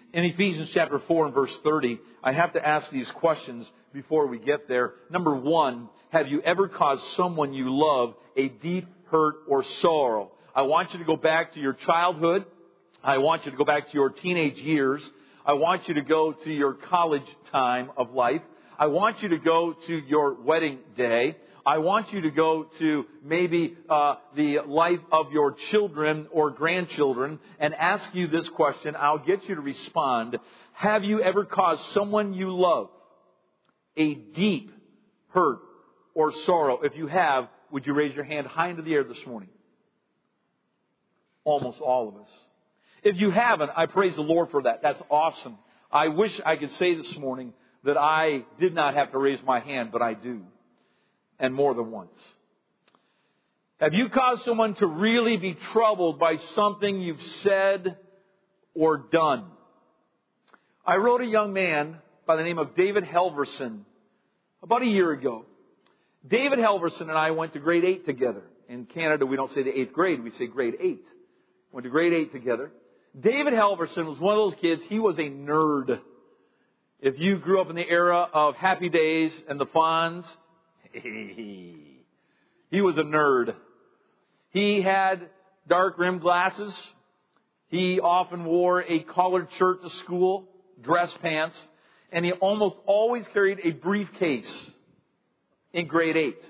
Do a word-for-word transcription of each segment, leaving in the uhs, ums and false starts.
In Ephesians chapter four and verse thirty, I have to ask these questions before we get there. Number one, have you ever caused someone you love a deep hurt or sorrow? I want you to go back to your childhood. I want you to go back to your teenage years. I want you to go to your college time of life. I want you to go to your wedding day. I want you to go to maybe uh, the life of your children or grandchildren and ask you this question. I'll get you to respond. Have you ever caused someone you love a deep hurt or sorrow? If you have, would you raise your hand high into the air this morning? Almost all of us. If you haven't, I praise the Lord for that. That's awesome. I wish I could say this morning that I did not have to raise my hand, but I do. And more than once. Have you caused someone to really be troubled by something you've said or done? I wrote a young man by the name of David Helverson about a year ago. David Helverson and I went to grade eight together. In Canada, we don't say the eighth grade, we say grade eight. Went to grade eight together. David Helverson was one of those kids, he was a nerd. If you grew up in the era of Happy Days and the Fonz, he was a nerd. He had dark rimmed glasses. He often wore a collared shirt to school, dress pants, and he almost always carried a briefcase in grade eight.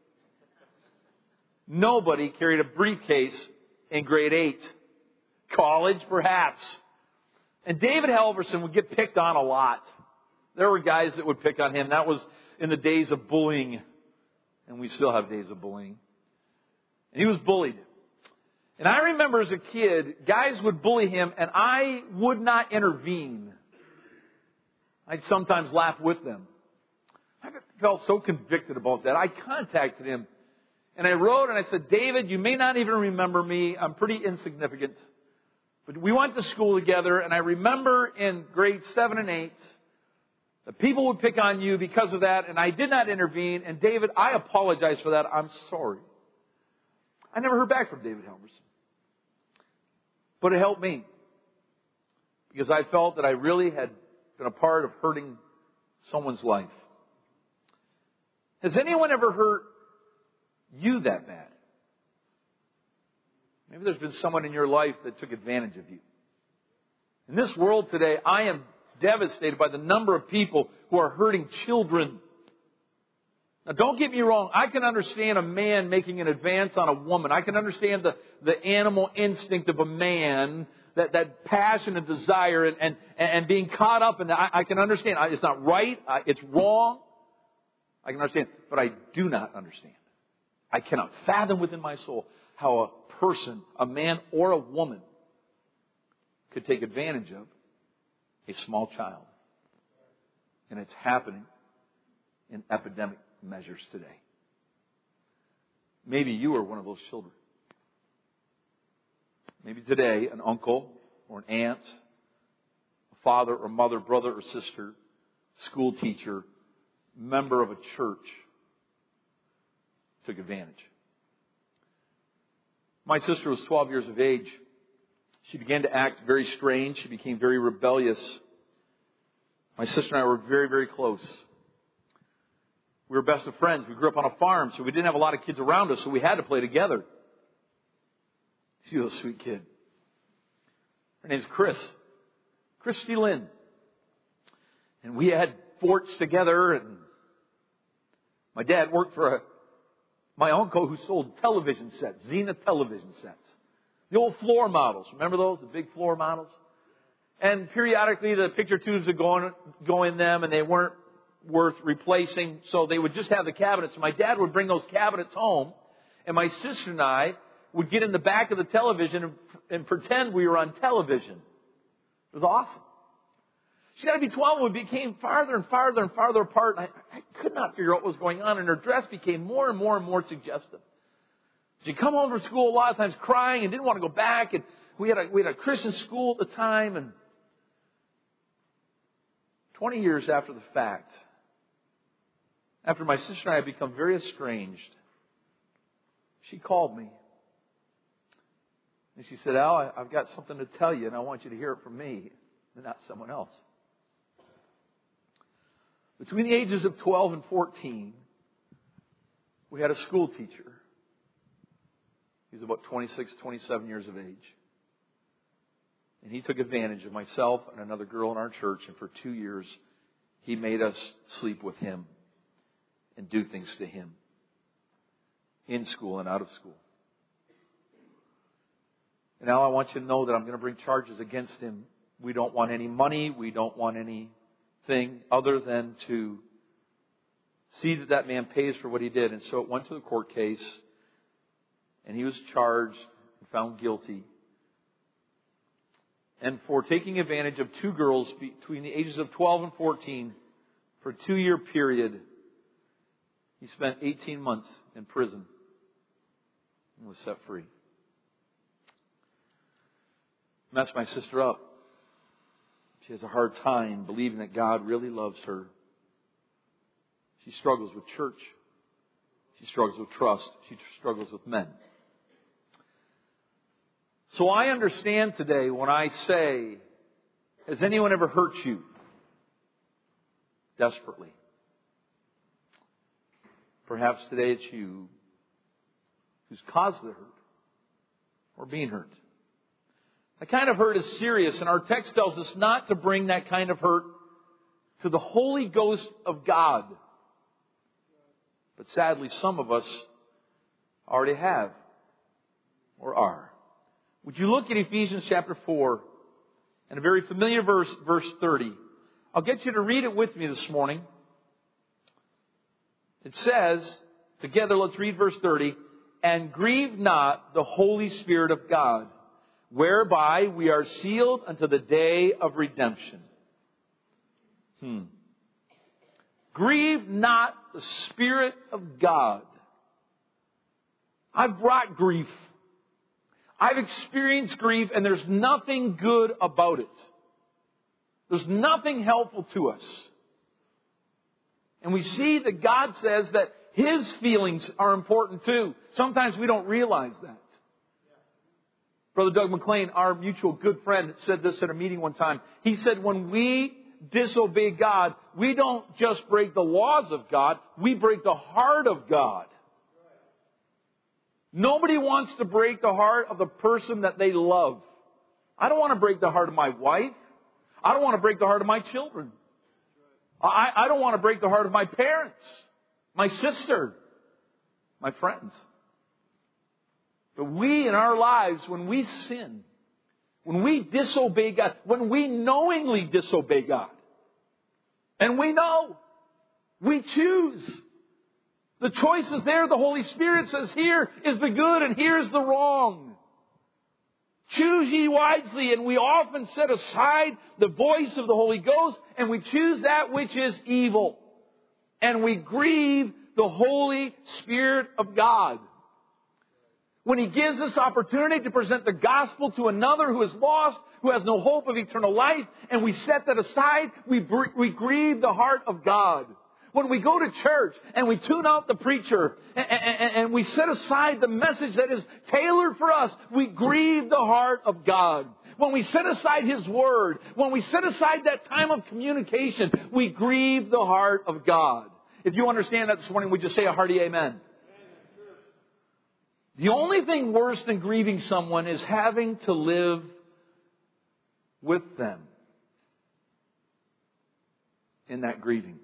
Nobody carried a briefcase in grade eight. College, perhaps. And David Helverson would get picked on a lot. There were guys that would pick on him. That was in the days of bullying. And we still have days of bullying. And he was bullied. And I remember as a kid, guys would bully him and I would not intervene. I'd sometimes laugh with them. I felt so convicted about that. I contacted him and I wrote and I said, David, you may not even remember me. I'm pretty insignificant. But we went to school together and I remember in grades seven and eight, that people would pick on you because of that, and I did not intervene. And David, I apologize for that. I'm sorry. I never heard back from David Helverson. But it helped me. Because I felt that I really had been a part of hurting someone's life. Has anyone ever hurt you that bad? Maybe there's been someone in your life that took advantage of you. In this world today, I am devastated by the number of people who are hurting children. Now, don't get me wrong. I can understand a man making an advance on a woman. I can understand the, the animal instinct of a man, that, that passion and desire and, and, and being caught up in that. I, I can understand. It's not right. It's wrong. I can understand. But I do not understand. I cannot fathom within my soul how a person, a man or a woman, could take advantage of a small child. And it's happening in epidemic measures today. Maybe you are one of those children. Maybe today an uncle or an aunt, a father or mother, brother or sister, school teacher, member of a church took advantage. My sister was twelve years of age. She began to act very strange. She became very rebellious. My sister and I were very, very close. We were best of friends. We grew up on a farm, so we didn't have a lot of kids around us, so we had to play together. She was a sweet kid. Her name's Chris. Christy Lynn. And we had forts together, and my dad worked for a, my uncle who sold television sets, Zenith television sets. The old floor models. Remember those? The big floor models? And periodically the picture tubes would go in, go in them and they weren't worth replacing. So they would just have the cabinets. My dad would bring those cabinets home. And my sister and I would get in the back of the television and, and pretend we were on television. It was awesome. She got to be twelve and we became farther and farther and farther apart. And I, I could not figure out what was going on. And her dress became more and more and more suggestive. She'd come home from school a lot of times crying and didn't want to go back. And we had a, we had a Christian school at the time. And twenty years after the fact, after my sister and I had become very estranged, she called me. And she said, Al, I've got something to tell you and I want you to hear it from me. and not someone else. Between the ages of twelve and fourteen, we had a school teacher. He was about twenty-six, twenty-seven years of age. And he took advantage of myself and another girl in our church, and for two years, he made us sleep with him and do things to him in school and out of school. And now I want you to know that I'm going to bring charges against him. We don't want any money. We don't want anything other than to see that that man pays for what he did. And so it went to the court case, and he was charged and found guilty. And for taking advantage of two girls between the ages of twelve and fourteen for a two-year period, he spent eighteen months in prison and was set free. Messed my sister up. She has a hard time believing that God really loves her. She struggles with church. She struggles with trust. She struggles with men. So I understand today when I say, has anyone ever hurt you? Desperately. Perhaps today it's you who's caused the hurt or being hurt. That kind of hurt is serious, and our text tells us not to bring that kind of hurt to the Holy Ghost of God. But sadly, some of us already have or are. Would you look at Ephesians chapter four and a very familiar verse, verse thirty. I'll get you to read it with me this morning. It says, together let's read verse thirty, and grieve not the Holy Spirit of God, whereby we are sealed unto the day of redemption. Hmm. Grieve not the Spirit of God. I've brought grief. I've experienced grief, and there's nothing good about it. There's nothing helpful to us. And we see that God says that His feelings are important too. Sometimes we don't realize that. Brother Doug McLean, our mutual good friend, said this at a meeting one time. He said, when we disobey God, we don't just break the laws of God, we break the heart of God. Nobody wants to break the heart of the person that they love. I don't want to break the heart of my wife. I don't want to break the heart of my children. I, I don't want to break the heart of my parents, my sister, my friends. But we in our lives, when we sin, when we disobey God, when we knowingly disobey God, and we know, we choose. The choice is there. The Holy Spirit says, here is the good and here's the wrong. Choose ye wisely, and we often set aside the voice of the Holy Ghost, and we choose that which is evil. And we grieve the Holy Spirit of God. When He gives us opportunity to present the gospel to another who is lost, who has no hope of eternal life, and we set that aside, we, br- we grieve the heart of God. When we go to church and we tune out the preacher and, and, and we set aside the message that is tailored for us, we grieve the heart of God. When we set aside His Word, when we set aside that time of communication, we grieve the heart of God. If you understand that this morning, would you say a hearty amen? The only thing worse than grieving someone is having to live with them in that grieving.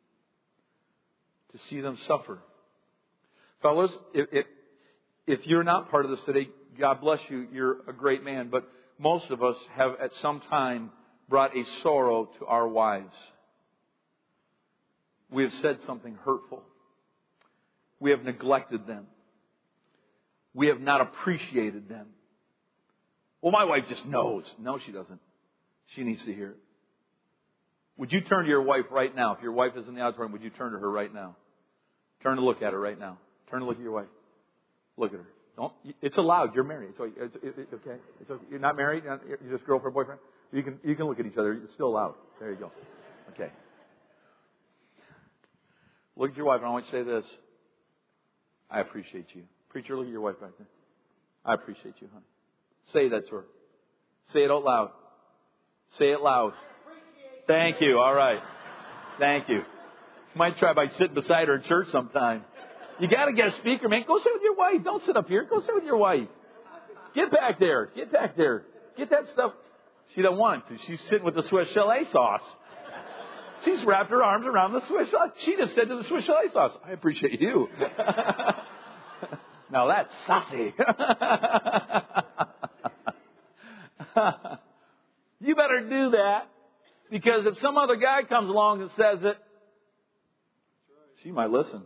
To see them suffer. Fellas, if, if, if you're not part of this today, God bless you, you're a great man. But most of us have at some time brought a sorrow to our wives. We have said something hurtful. We have neglected them. We have not appreciated them. Well, my wife just knows. No, she doesn't. She needs to hear it. Would you turn to your wife right now? If your wife is in the auditorium, would you turn to her right now? Turn to look at her right now. Turn to look at your wife. Look at her. Don't. It's allowed. You're married. So it's, it's, it's okay. It's okay. You're not married. You're, not, you're just girlfriend, boyfriend. You can you can look at each other. It's still allowed. There you go. Okay. Look at your wife, and I want you to say this. I appreciate you. Preacher, look at your wife back there. I appreciate you, honey. Say that to her. Say it out loud. Say it loud. Thank you. All right. Thank you. Might try by sitting beside her in church sometime. You got to get a speaker, man. Go sit with your wife. Don't sit up here. Go sit with your wife. Get back there. Get back there. Get that stuff. She doesn't want to. She's sitting with the Swiss chalet sauce. She's wrapped her arms around the Swiss chalet. She just said to the Swiss chalet sauce, I appreciate you. Now that's saucy. You better do that. Because if some other guy comes along and says it, she might listen.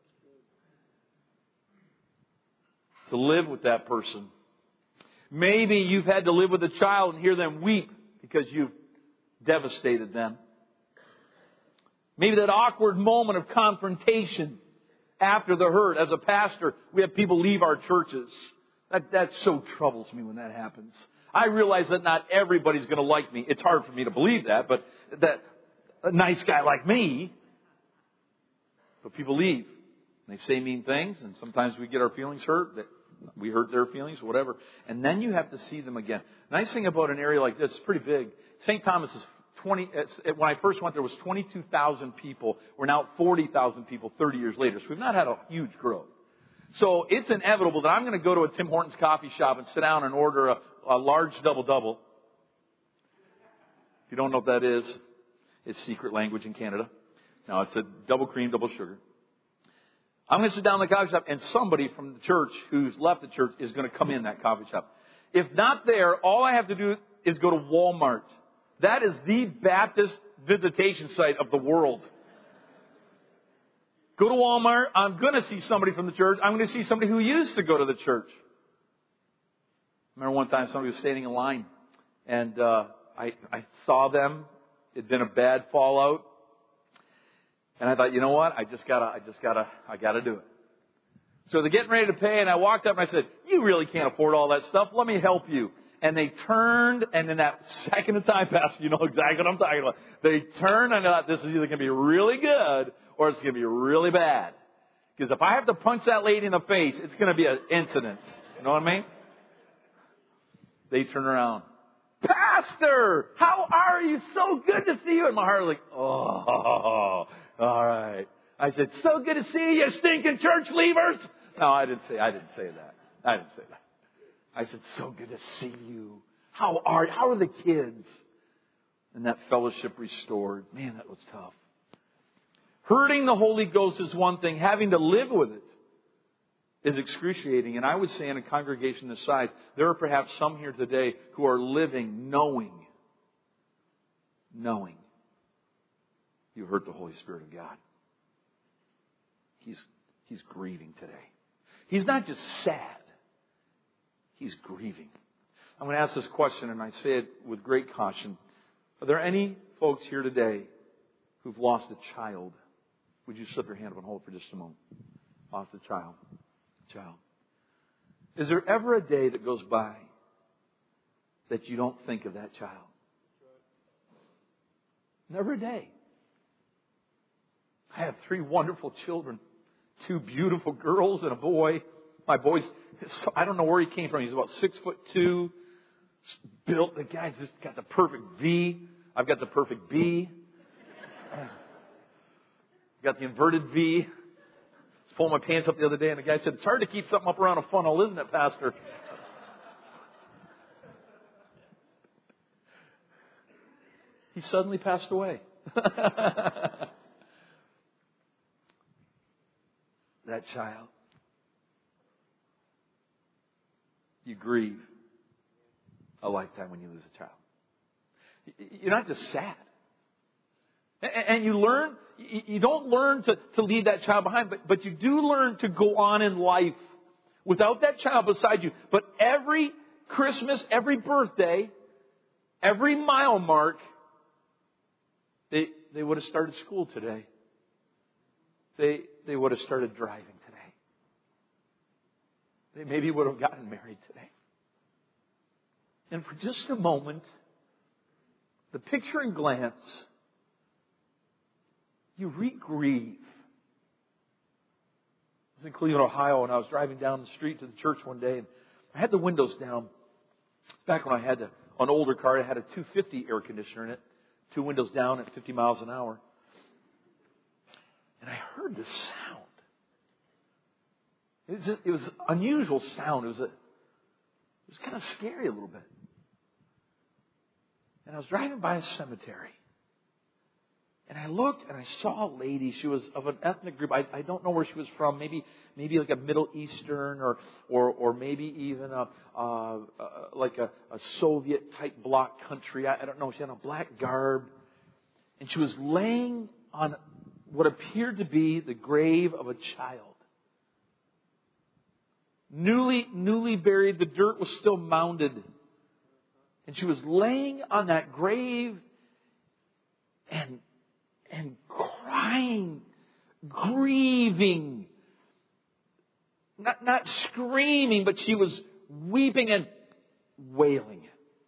To live with that person. Maybe you've had to live with a child and hear them weep because you've devastated them. Maybe that awkward moment of confrontation after the hurt. As a pastor, we have people leave our churches. That, that so troubles me when that happens. I realize that not everybody's going to like me. It's hard for me to believe that, but that a nice guy like me. But people leave. And they say mean things, and sometimes we get our feelings hurt. That we hurt their feelings, whatever. And then you have to see them again. Nice thing about an area like this, it's pretty big. Saint Thomas is twenty. When I first went there, was twenty-two thousand people. We're now forty thousand people thirty years later. So we've not had a huge growth. So it's inevitable that I'm going to go to a Tim Hortons coffee shop and sit down and order a, a large double-double. If you don't know what that is, it's secret language in Canada. No, it's a double cream, double sugar. I'm going to sit down in the coffee shop, and somebody from the church who's left the church is going to come in that coffee shop. If not there, all I have to do is go to Walmart. That is the Baptist visitation site of the world. Go to Walmart. I'm going to see somebody from the church. I'm going to see somebody who used to go to the church. I remember one time somebody was standing in line, and uh, I, I saw them. It had been a bad fallout. And I thought, you know what? I just gotta, I just gotta, I gotta do it. So they're getting ready to pay, and I walked up and I said, you really can't afford all that stuff. Let me help you. And they turned, and in that second of time, Pastor, you know exactly what I'm talking about. They turned, and I thought, this is either going to be really good or it's going to be really bad. Because if I have to punch that lady in the face, it's going to be an incident. You know what I mean? They turn around. Pastor, how are you? So good to see you. And my heart was like, oh, all right. I said, so good to see you, you stinking church leavers. No, I didn't say, I didn't say that. I didn't say that. I said, so good to see you. How are you? How are the kids? And that fellowship restored. Man, that was tough. Hurting the Holy Ghost is one thing. Having to live with it is excruciating. And I would say in a congregation this size, there are perhaps some here today who are living knowing, knowing you hurt the Holy Spirit of God. He's, he's grieving today. He's not just sad. He's grieving. I'm going to ask this question, and I say it with great caution. Are there any folks here today who've lost a child? Would you slip your hand up and hold for just a moment? Lost a child. Child. Is there ever a day that goes by that you don't think of that child? Never a day. I have three wonderful children. Two beautiful girls and a boy. My boy's, I don't know where he came from. He's about six foot two. Built, the guy's just got the perfect V. I've got the perfect B. Got the inverted V. I was pulling my pants up the other day, and the guy said, it's hard to keep something up around a funnel, isn't it, Pastor? He suddenly passed away. That child. You grieve a lifetime when you lose a child. You're not just sad. And you learn, you don't learn to, to leave that child behind, but, but you do learn to go on in life without that child beside you. But every Christmas, every birthday, every mile mark, they, they would have started school today. They, they would have started driving today. They maybe would have gotten married today. And for just a moment, the picture and glance, you re-grieve. I was in Cleveland, Ohio, and I was driving down the street to the church one day, and I had the windows down. It's back when I had to an older car. It had a two fifty air conditioner in it, two windows down at fifty miles an hour. And I heard this sound. It was, just, it was an unusual sound. It was, a, it was kind of scary a little bit. And I was driving by a cemetery. And I looked and I saw a lady. She was of an ethnic group. I, I don't know where she was from. Maybe maybe like a Middle Eastern or or or maybe even a uh, uh, like a, a Soviet type bloc country. I, I don't know. She had a black garb, and she was laying on what appeared to be the grave of a child, newly newly buried. The dirt was still mounded, and she was laying on that grave, and. And crying, grieving, not, not screaming, but she was weeping and wailing.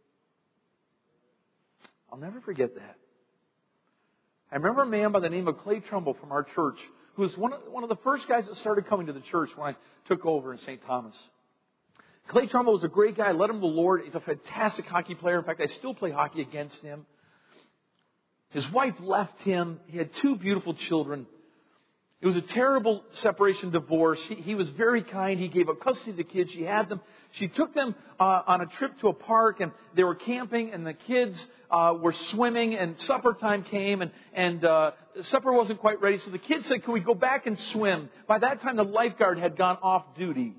I'll never forget that. I remember a man by the name of Clay Trumbull from our church, who was one of, one of the first guys that started coming to the church when I took over in Saint Thomas. Clay Trumbull was a great guy. I led him to the Lord. He's a fantastic hockey player. In fact, I still play hockey against him. His wife left him. He had two beautiful children. It was a terrible separation divorce. He, he was very kind. He gave up custody of the kids. She had them. She took them uh, on a trip to a park, and they were camping, and the kids uh, were swimming, and supper time came, and, and uh, supper wasn't quite ready. So the kids said, "Can we go back and swim?" By that time, the lifeguard had gone off duty.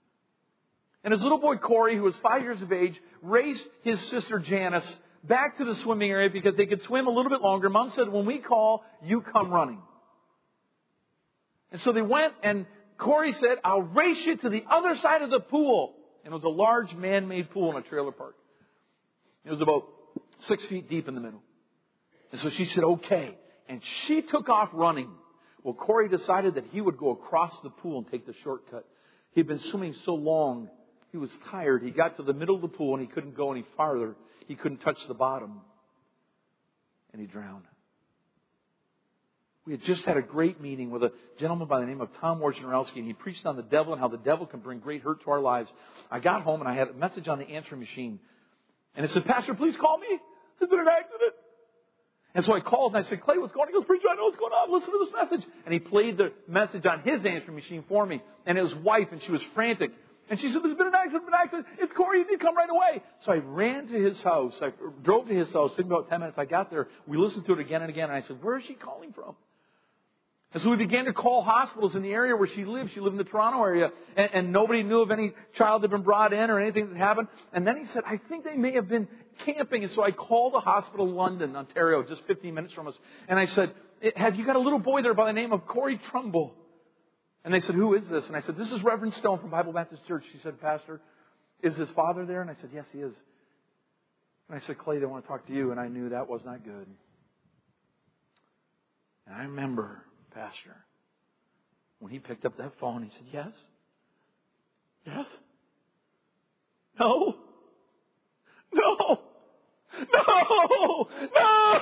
And his little boy, Corey, who was five years of age, raced his sister, Janice, back to the swimming area because they could swim a little bit longer. Mom said, "When we call, you come running." And so they went, and Corey said, "I'll race you to the other side of the pool." And it was a large man-made pool in a trailer park. It was about six feet deep in the middle. And so she said, "Okay." And she took off running. Well, Corey decided that he would go across the pool and take the shortcut. He had been swimming so long, he was tired. He got to the middle of the pool, and he couldn't go any farther. He couldn't touch the bottom, and he drowned. We had just had a great meeting with a gentleman by the name of Tom Wojnarowski, and he preached on the devil and how the devil can bring great hurt to our lives. I got home, and I had a message on the answering machine, and it said, "Pastor, please call me. There's been an accident." And so I called, and I said, "Clay, what's going on?" He goes, "Preacher, I know what's going on. Listen to this message." And he played the message on his answering machine for me, and his wife, and she was frantic. And she said, "There's been an accident, been an accident. It's Corey, you need to come right away." So I ran to his house. I drove to his house. It took me about ten minutes. I got there. We listened to it again and again. And I said, "Where is she calling from?" And so we began to call hospitals in the area where she lived. She lived in the Toronto area. And, and nobody knew of any child that had been brought in or anything that happened. And then he said, "I think they may have been camping." And so I called a hospital in London, Ontario, just fifteen minutes from us. And I said, "Have you got a little boy there by the name of Corey Trumbull?" And they said, "Who is this?" And I said, "This is Reverend Stone from Bible Baptist Church." She said, "Pastor, is his father there?" And I said, "Yes, he is." And I said, "Clay, they want to talk to you." And I knew that was not good. And I remember, Pastor, when he picked up that phone, he said, "Yes? Yes? No? No! No! No!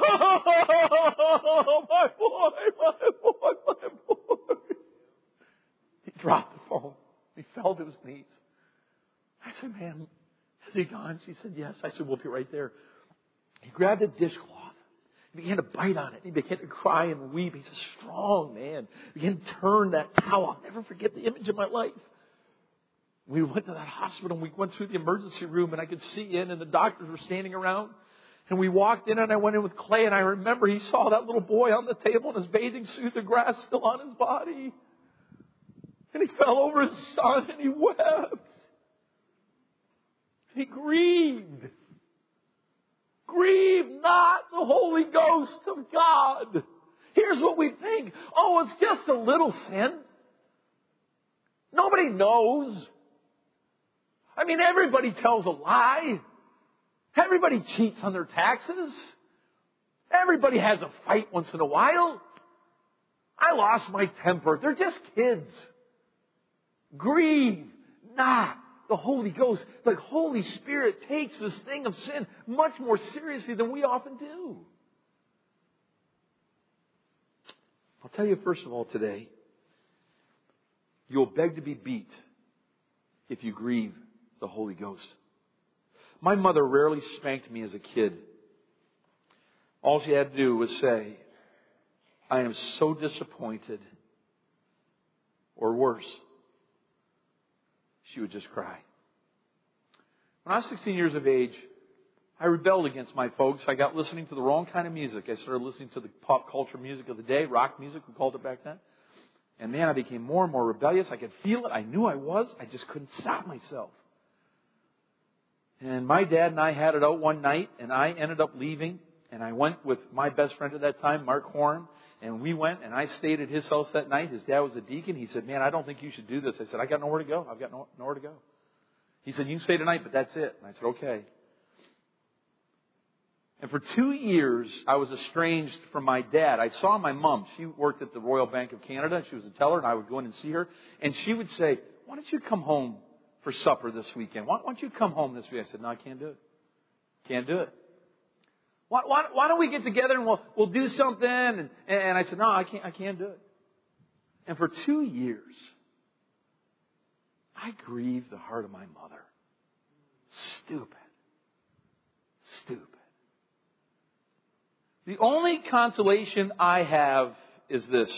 My boy! My boy! My boy!" He dropped the phone. He fell to his knees. I said, "Ma'am, has he gone?" She said, "Yes." I said, "We'll be right there." He grabbed a dishcloth. He began to bite on it. He began to cry and weep. He's a strong man. He began to turn that towel. I'll never forget the image of my life. We went to that hospital, and we went through the emergency room, and I could see in, and the doctors were standing around. And we walked in, and I went in with Clay, and I remember he saw that little boy on the table in his bathing suit, the grass still on his body. And he fell over his son, and he wept. He grieved. Grieve not the Holy Ghost of God. Here's what we think. Oh, it's just a little sin. Nobody knows. I mean, everybody tells a lie. Everybody cheats on their taxes. Everybody has a fight once in a while. I lost my temper. They're just kids. Grieve not the Holy Ghost. The Holy Spirit takes this thing of sin much more seriously than we often do. I'll tell you first of all today, you'll beg to be beat if you grieve the Holy Ghost. My mother rarely spanked me as a kid. All she had to do was say, I am so disappointed. Or worse, she would just cry. When I was sixteen years of age, I rebelled against my folks. I got listening to the wrong kind of music. I started listening to the pop culture music of the day, rock music, we called it back then. And man, I became more and more rebellious. I could feel it. I knew I was. I just couldn't stop myself. And my dad and I had it out one night, and I ended up leaving. And I went with my best friend at that time, Mark Horn. And we went, and I stayed at his house that night. His dad was a deacon. He said, man, I don't think you should do this. I said, I got nowhere to go. I've got no, nowhere to go. He said, you can stay tonight, but that's it. And I said, okay. And for two years, I was estranged from my dad. I saw my mom. She worked at the Royal Bank of Canada. She was a teller, and I would go in and see her. And she would say, why don't you come home for supper this weekend? Why, why don't you come home this week? I said, no, I can't do it. Can't do it. Why, why, why don't we get together and we'll, we'll do something? And, and I said, no, I can't, I can't do it. And for two years, I grieved the heart of my mother. Stupid. Stupid. The only consolation I have is this.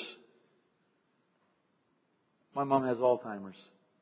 My mom has Alzheimer's.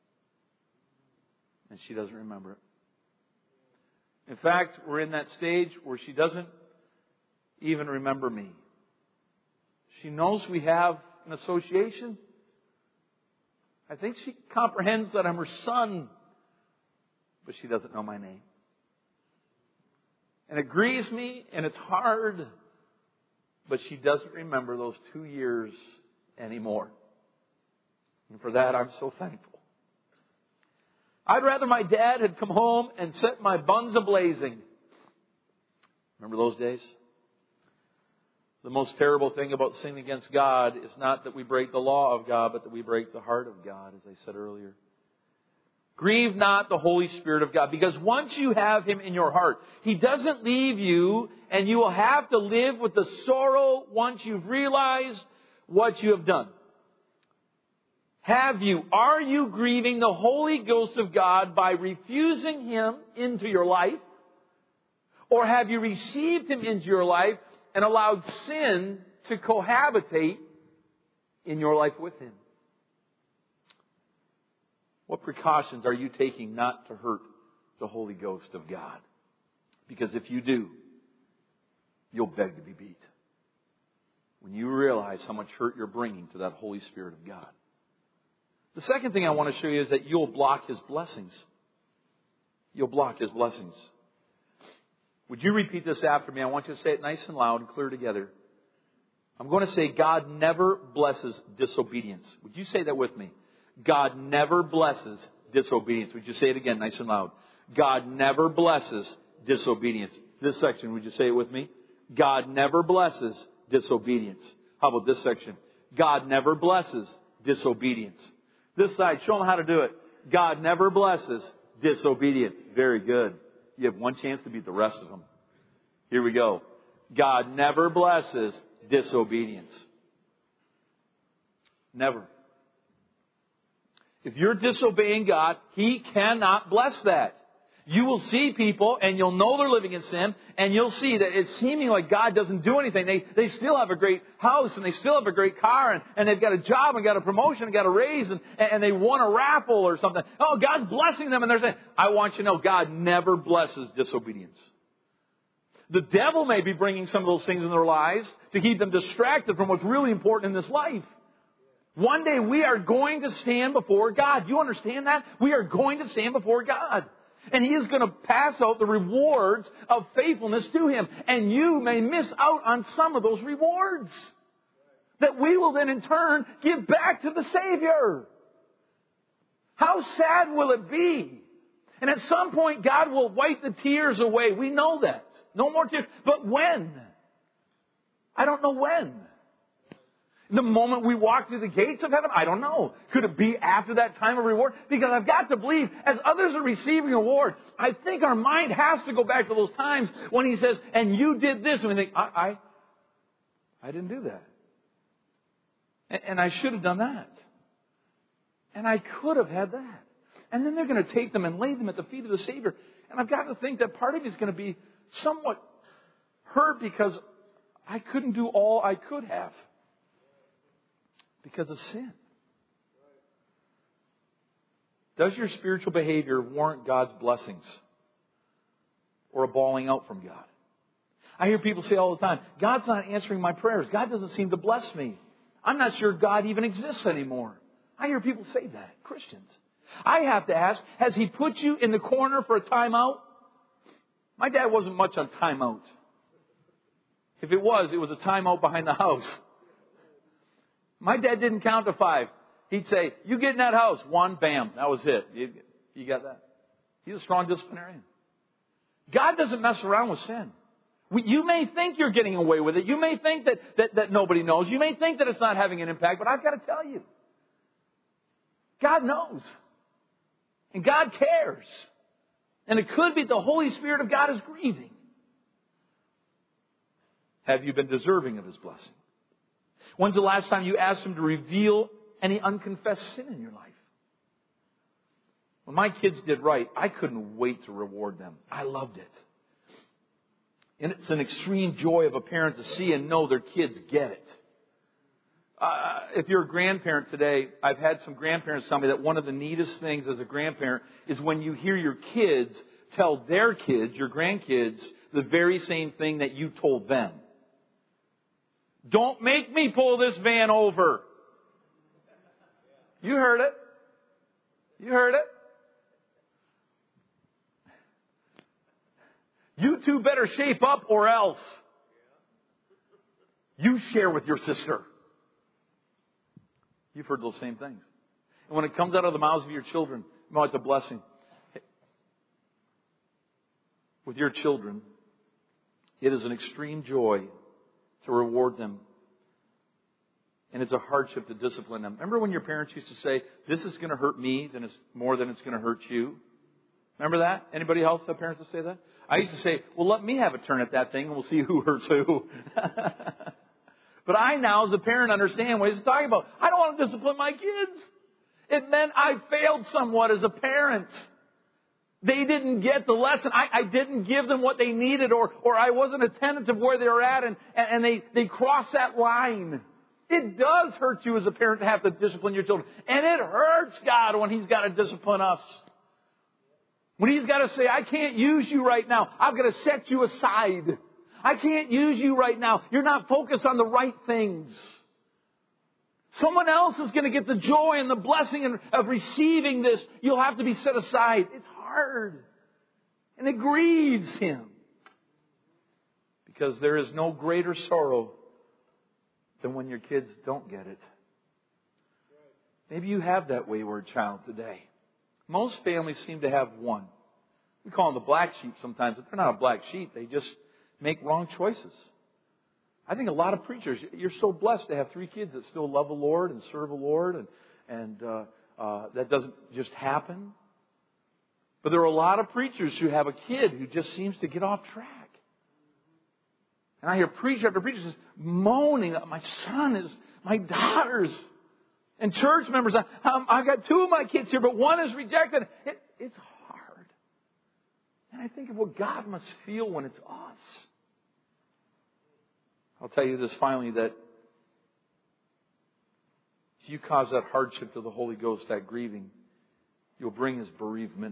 And she doesn't remember it. In fact, we're in that stage where she doesn't even remember me. She knows we have an association. I think she comprehends that I'm her son, but she doesn't know my name. And it grieves me, and it's hard, but she doesn't remember those two years anymore. And for that, I'm so thankful. I'd rather my dad had come home and set my buns a-blazing. Remember those days? The most terrible thing about sinning against God is not that we break the law of God, but that we break the heart of God, as I said earlier. Grieve not the Holy Spirit of God, because once you have Him in your heart, He doesn't leave you, and you will have to live with the sorrow once you've realized what you have done. Have you, are you grieving the Holy Ghost of God by refusing Him into your life? Or have you received Him into your life and allowed sin to cohabitate in your life with Him? What precautions are you taking not to hurt the Holy Ghost of God? Because if you do, you'll beg to be beat. When you realize how much hurt you're bringing to that Holy Spirit of God. The second thing I want to show you is that you'll block His blessings. You'll block His blessings. Would you repeat this after me? I want you to say it nice and loud and clear together. I'm going to say God never blesses disobedience. Would you say that with me? God never blesses disobedience. Would you say it again nice and loud? God never blesses disobedience. This section, would you say it with me? God never blesses disobedience. How about this section? God never blesses disobedience. This side, show them how to do it. God never blesses disobedience. Very good. You have one chance to beat the rest of them. Here we go. God never blesses disobedience. Never. If you're disobeying God, He cannot bless that. You will see people and you'll know they're living in sin, and you'll see that it's seeming like God doesn't do anything. They they still have a great house and they still have a great car and, and they've got a job and got a promotion and got a raise and, and they won a raffle or something. Oh, God's blessing them, and they're saying, I want you to know God never blesses disobedience. The devil may be bringing some of those things in their lives to keep them distracted from what's really important in this life. One day we are going to stand before God. You understand that? We are going to stand before God. And He is going to pass out the rewards of faithfulness to Him. And you may miss out on some of those rewards that we will then in turn give back to the Savior. How sad will it be? And at some point God will wipe the tears away. We know that. No more tears. But when? I don't know when. The moment we walk through the gates of heaven? I don't know. Could it be after that time of reward? Because I've got to believe, as others are receiving reward, I think our mind has to go back to those times when He says, and you did this. And we think, I, I, I didn't do that. And, and I should have done that. And I could have had that. And then they're going to take them and lay them at the feet of the Savior. And I've got to think that part of me is going to be somewhat hurt because I couldn't do all I could have because of sin. Does your spiritual behavior warrant God's blessings or a bawling out from God? I hear people say all the time, God's not answering my prayers. God doesn't seem to bless me. I'm not sure God even exists anymore. I hear people say that, Christians. I have to ask, has He put you in the corner for a timeout? My dad wasn't much on timeout. If it was, it was a timeout behind the house. My dad didn't count to five. He'd say, you get in that house. One, bam, that was it. You, you got that? He's a strong disciplinarian. God doesn't mess around with sin. We, you may think you're getting away with it. You may think that, that, that nobody knows. You may think that it's not having an impact. But I've got to tell you, God knows. And God cares. And it could be the Holy Spirit of God is grieving. Have you been deserving of His blessing? When's the last time you asked Him to reveal any unconfessed sin in your life? When my kids did right, I couldn't wait to reward them. I loved it. And it's an extreme joy of a parent to see and know their kids get it. Uh, if you're a grandparent today, I've had some grandparents tell me that one of the neatest things as a grandparent is when you hear your kids tell their kids, your grandkids, the very same thing that you told them. Don't make me pull this van over. You heard it. You heard it. You two better shape up or else. You share with your sister. You've heard those same things. And when it comes out of the mouths of your children, no, it's a blessing. With your children, it is an extreme joy to reward them. And it's a hardship to discipline them. Remember when your parents used to say, this is going to hurt me than it's more than it's going to hurt you? Remember that? Anybody else have parents that say that? I used to say, well, let me have a turn at that thing and we'll see who hurts who. But I now, as a parent, understand what he's talking about. I don't want to discipline my kids. It meant I failed somewhat as a parent. They didn't get the lesson. I, I didn't give them what they needed, or, or I wasn't attentive to where they were at, and, and they, they crossed that line. It does hurt you as a parent to have to discipline your children. And it hurts God when He's got to discipline us. When He's got to say, I can't use you right now. I've got to set you aside. I can't use you right now. You're not focused on the right things. Someone else is going to get the joy and the blessing of receiving this. You'll have to be set aside. It's hard. And it grieves Him. Because there is no greater sorrow than when your kids don't get it. Maybe you have that wayward child today. Most families seem to have one. We call them the black sheep sometimes, but they're not a black sheep. They just make wrong choices. I think a lot of preachers, you're so blessed to have three kids that still love the Lord and serve the Lord, and, and uh, uh, that doesn't just happen. But there are a lot of preachers who have a kid who just seems to get off track. And I hear preacher after preacher just moaning, my son is, my daughters, and church members. I, I've got two of my kids here, but one is rejected. It, it's hard. And I think of what God must feel when it's us. I'll tell you this finally, that if you cause that hardship to the Holy Ghost, that grieving, you'll bring His bereavement.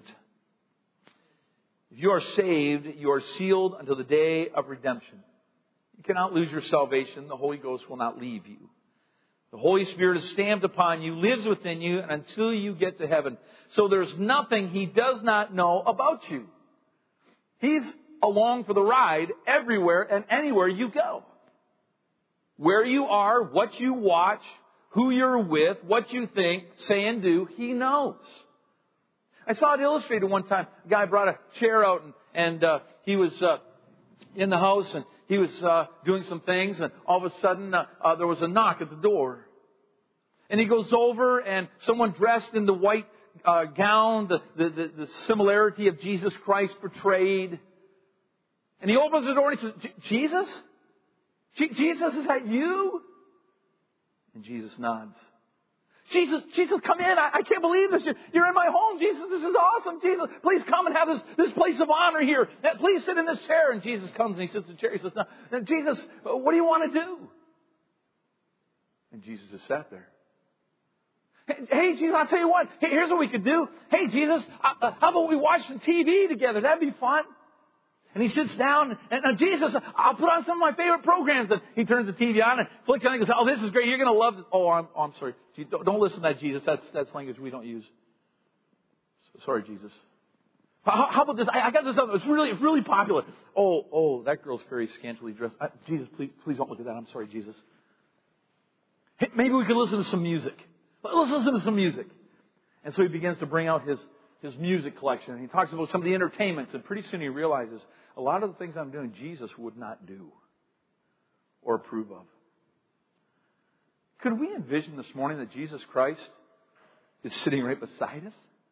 If you are saved, you are sealed until the day of redemption. You cannot lose your salvation. The Holy Ghost will not leave you. The Holy Spirit is stamped upon you, lives within you, and until you get to heaven. So there's nothing He does not know about you. He's along for the ride everywhere and anywhere you go. Where you are, what you watch, who you're with, what you think, say and do, He knows. I saw it illustrated one time. A guy brought a chair out and, and uh, he was uh, in the house and he was uh, doing some things, and all of a sudden uh, uh, there was a knock at the door. And he goes over, and someone dressed in the white uh, gown, the, the, the, the similarity of Jesus Christ portrayed. And he opens the door and he says, Jesus? Jesus, is that you? And Jesus nods. Jesus, Jesus, come in. I, I can't believe this. You're, you're in my home. Jesus, this is awesome. Jesus, please come and have this, this place of honor here. Please sit in this chair. And Jesus comes and he sits in the chair. He says, now, now, Jesus, what do you want to do? And Jesus just sat there. Hey, hey, Jesus, I'll tell you what. Hey, here's what we could do. Hey, Jesus, uh, how about we watch some T V together? That'd be fun. And he sits down, and, and Jesus, I'll put on some of my favorite programs. And he turns the T V on and flicks on it and goes, oh, this is great. You're going to love this. Oh, I'm, oh, I'm sorry. Don't, don't listen to that, Jesus. That's, that's language we don't use. Sorry, Jesus. How, how about this? I, I got this. It's really, it's really popular. Oh, oh, that girl's very scantily dressed. I, Jesus, please, please don't look at that. I'm sorry, Jesus. Hey, maybe we could listen to some music. Let's listen to some music. And so he begins to bring out his, his music collection. And he talks about some of the entertainments. And pretty soon he realizes a lot of the things I'm doing, Jesus would not do or approve of. Could we envision this morning that Jesus Christ is sitting right beside us?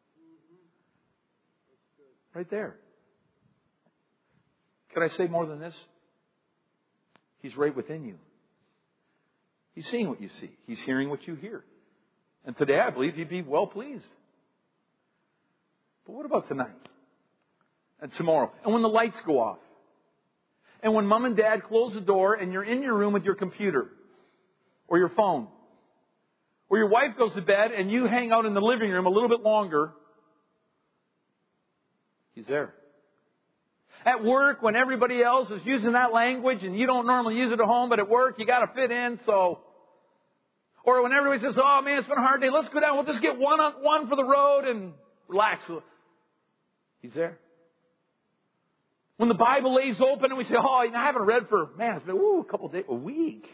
Right there. Could I say more than this? He's right within you. He's seeing what you see. He's hearing what you hear. And today I believe He'd be well pleased. But what about tonight? And tomorrow? And when the lights go off? And when mom and dad close the door and you're in your room with your computer or your phone? Or your wife goes to bed and you hang out in the living room a little bit longer? He's there. At work, when everybody else is using that language and you don't normally use it at home, but at work you got to fit in, so... Or when everybody says, oh man, it's been a hard day, let's go down, we'll just get one on one for the road and relax. He's there. When the Bible lays open and we say, oh, you know, I haven't read for, man, it's been ooh, a couple of days, a week.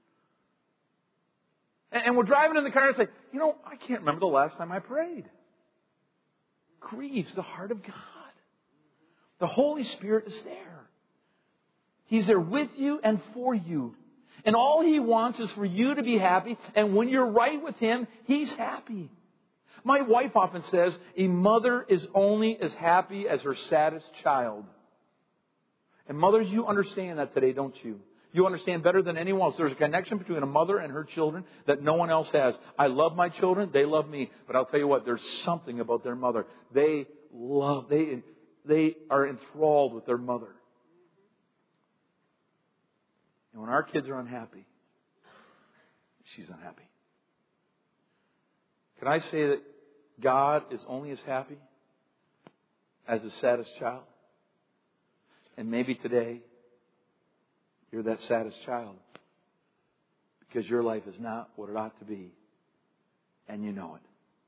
And, and we're driving in the car and say, you know, I can't remember the last time I prayed. Grieves the heart of God. The Holy Spirit is there. He's there with you and for you. And all He wants is for you to be happy. And when you're right with Him, He's happy. My wife often says, a mother is only as happy as her saddest child. And mothers, you understand that today, don't you? You understand better than anyone else. There's a connection between a mother and her children that no one else has. I love my children. They love me. But I'll tell you what, there's something about their mother. They love, they, they are enthralled with their mother. And when our kids are unhappy, she's unhappy. Can I say that God is only as happy as the saddest child? And maybe today, you're that saddest child because your life is not what it ought to be, and you know it.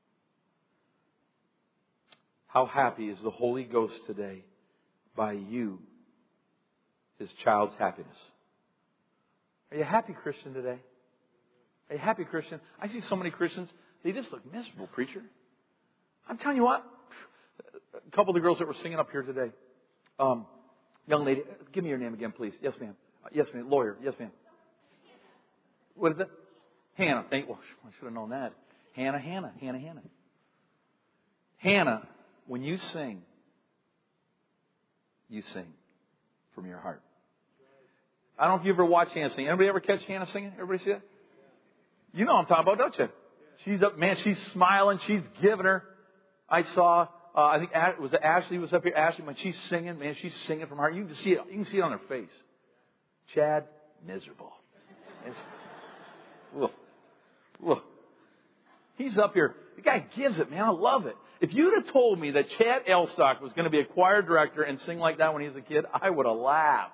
How happy is the Holy Ghost today by you, His child's happiness? Are you a happy Christian today? Are you a happy Christian? I see so many Christians, they just look miserable, preacher. I'm telling you what, a couple of the girls that were singing up here today, um, young lady, give me your name again, please. Yes, ma'am. Uh, yes, ma'am. Lawyer. Yes, ma'am. What is it? Hannah. Thank. Well, I should have known that. Hannah, Hannah, Hannah, Hannah. Hannah, when you sing, you sing from your heart. I don't know if you ever watched Hannah sing. Anybody ever catch Hannah singing? Everybody see that? You know what I'm talking about, don't you? She's up, man, she's smiling. She's giving her. I saw, uh, I think it was Ashley was up here. Ashley, when she's singing, man, she's singing from her heart. You can see it. You can see it on her face. Chad, miserable. Ugh. Ugh. He's up here. The guy gives it, man. I love it. If you'd have told me that Chad Elstock was going to be a choir director and sing like that when he was a kid, I would have laughed.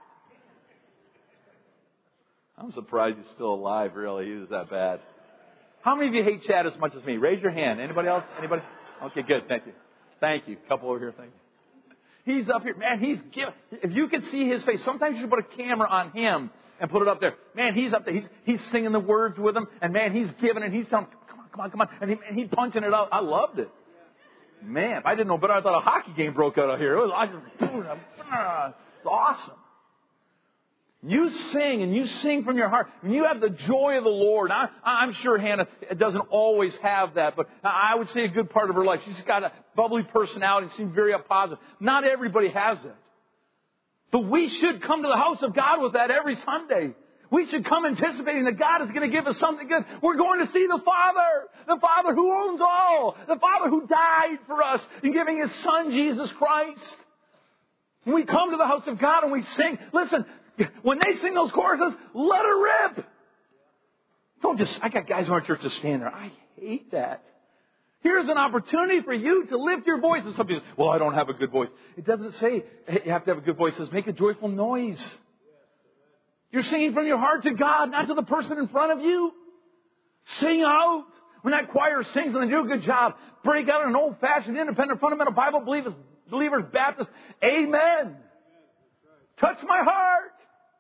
I'm surprised he's still alive, really. He was that bad. How many of you hate Chad as much as me? Raise your hand. Anybody else? Anybody? Okay, good. Thank you. Thank you. Couple over here. Thank you. He's up here. Man, he's giving. If you could see his face, sometimes you should put a camera on him and put it up there. Man, he's up there. He's, he's singing the words with him. And man, he's giving and he's telling him, come on, come on, come on. And, he, and he's punching it out. I loved it. Man, if I didn't know better, I thought a hockey game broke out here. It was, I just, it's awesome. You sing and you sing from your heart. And you have the joy of the Lord. I, I'm sure Hannah doesn't always have that, but I would say a good part of her life. She's got a bubbly personality and seems very positive. Not everybody has that. But we should come to the house of God with that every Sunday. We should come anticipating that God is going to give us something good. We're going to see the Father. The Father who owns all. The Father who died for us in giving His Son, Jesus Christ. When we come to the house of God and we sing, listen, when they sing those choruses, let it rip. Don't just, I got guys in our church just stand there. I hate that. Here's an opportunity for you to lift your voice. And some people say, well, I don't have a good voice. It doesn't say you have to have a good voice. It says make a joyful noise. You're singing from your heart to God, not to the person in front of you. Sing out. When that choir sings and they do a good job, break out in an old-fashioned, independent, fundamental Bible believers, believers Baptist. Amen. Touch my heart.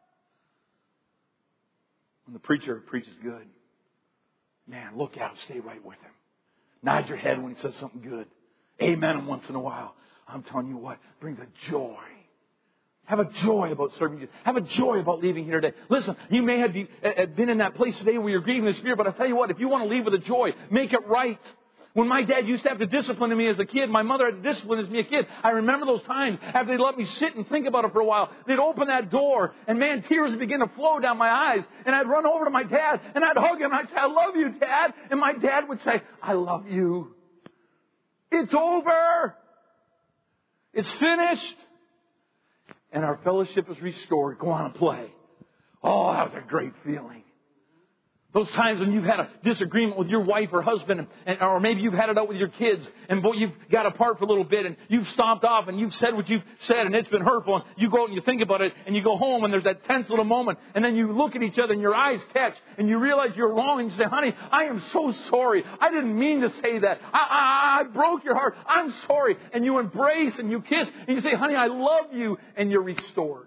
When the preacher preaches good, man, look out, stay right with him. Nod your head when he says something good. Amen once in a while. I'm telling you what, brings a joy. Have a joy about serving Jesus. Have a joy about leaving here today. Listen, you may have been in that place today where you're grieving the Spirit, but I tell you what, if you want to leave with a joy, make it right. When my dad used to have to discipline me as a kid, my mother had to discipline me as a kid. I remember those times after they let me sit and think about it for a while. They'd open that door and man, tears would begin to flow down my eyes. And I'd run over to my dad and I'd hug him and I'd say, I love you, Dad. And my dad would say, I love you. It's over. It's finished. And our fellowship is restored. Go on and play. Oh, that was a great feeling. Those times when you've had a disagreement with your wife or husband, and, or maybe you've had it out with your kids, and boy, you've got apart for a little bit, and you've stomped off, and you've said what you've said, and it's been hurtful, and you go out and you think about it, and you go home, and there's that tense little moment, and then you look at each other, and your eyes catch, and you realize you're wrong, and you say, honey, I am so sorry. I didn't mean to say that. I, I, I broke your heart. I'm sorry. And you embrace, and you kiss, and you say, honey, I love you, and you're restored.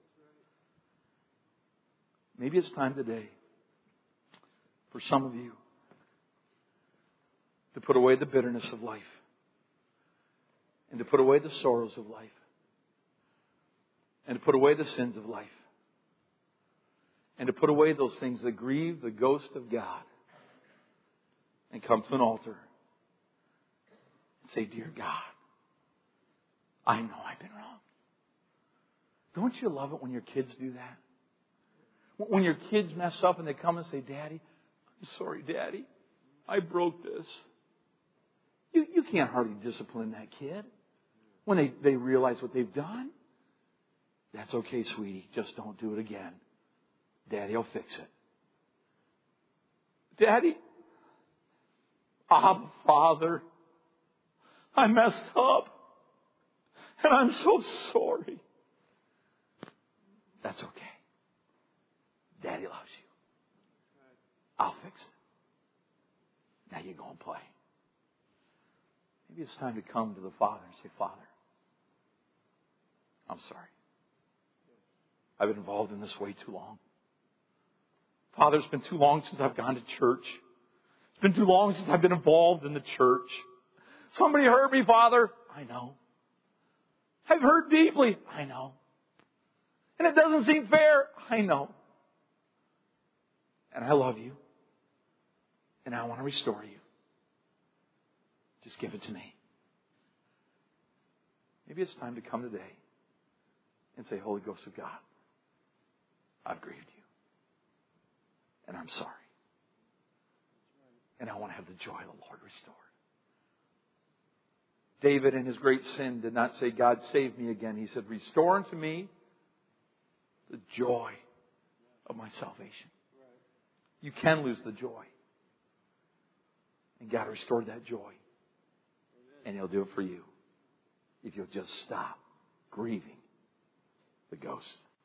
Maybe it's time today for some of you to put away the bitterness of life and to put away the sorrows of life and to put away the sins of life and to put away those things that grieve the ghost of God and come to an altar and say, dear God, I know I've been wrong. Don't you love it when your kids do that? When your kids mess up and they come and say, Daddy, I'm sorry, Daddy, I broke this. You, you can't hardly discipline that kid when they, they realize what they've done. That's okay, sweetie. Just don't do it again. Daddy will fix it. Daddy, Abba, Father, I messed up. And I'm so sorry. That's okay. Daddy loves you. I'll fix it. Now you go and play. Maybe it's time to come to the Father and say, Father, I'm sorry. I've been involved in this way too long. Father, it's been too long since I've gone to church. It's been too long since I've been involved in the church. Somebody hurt me, Father. I know. I've hurt deeply. I know. And it doesn't seem fair. I know. And I love you. And I want to restore you. Just give it to me. Maybe it's time to come today and say, Holy Ghost of God, I've grieved you. And I'm sorry. And I want to have the joy of the Lord restored. David in his great sin did not say, God, save me again. He said, restore unto me the joy of my salvation. You can lose the joy. And God restored that joy. And He'll do it for you if you'll just stop grieving the ghost.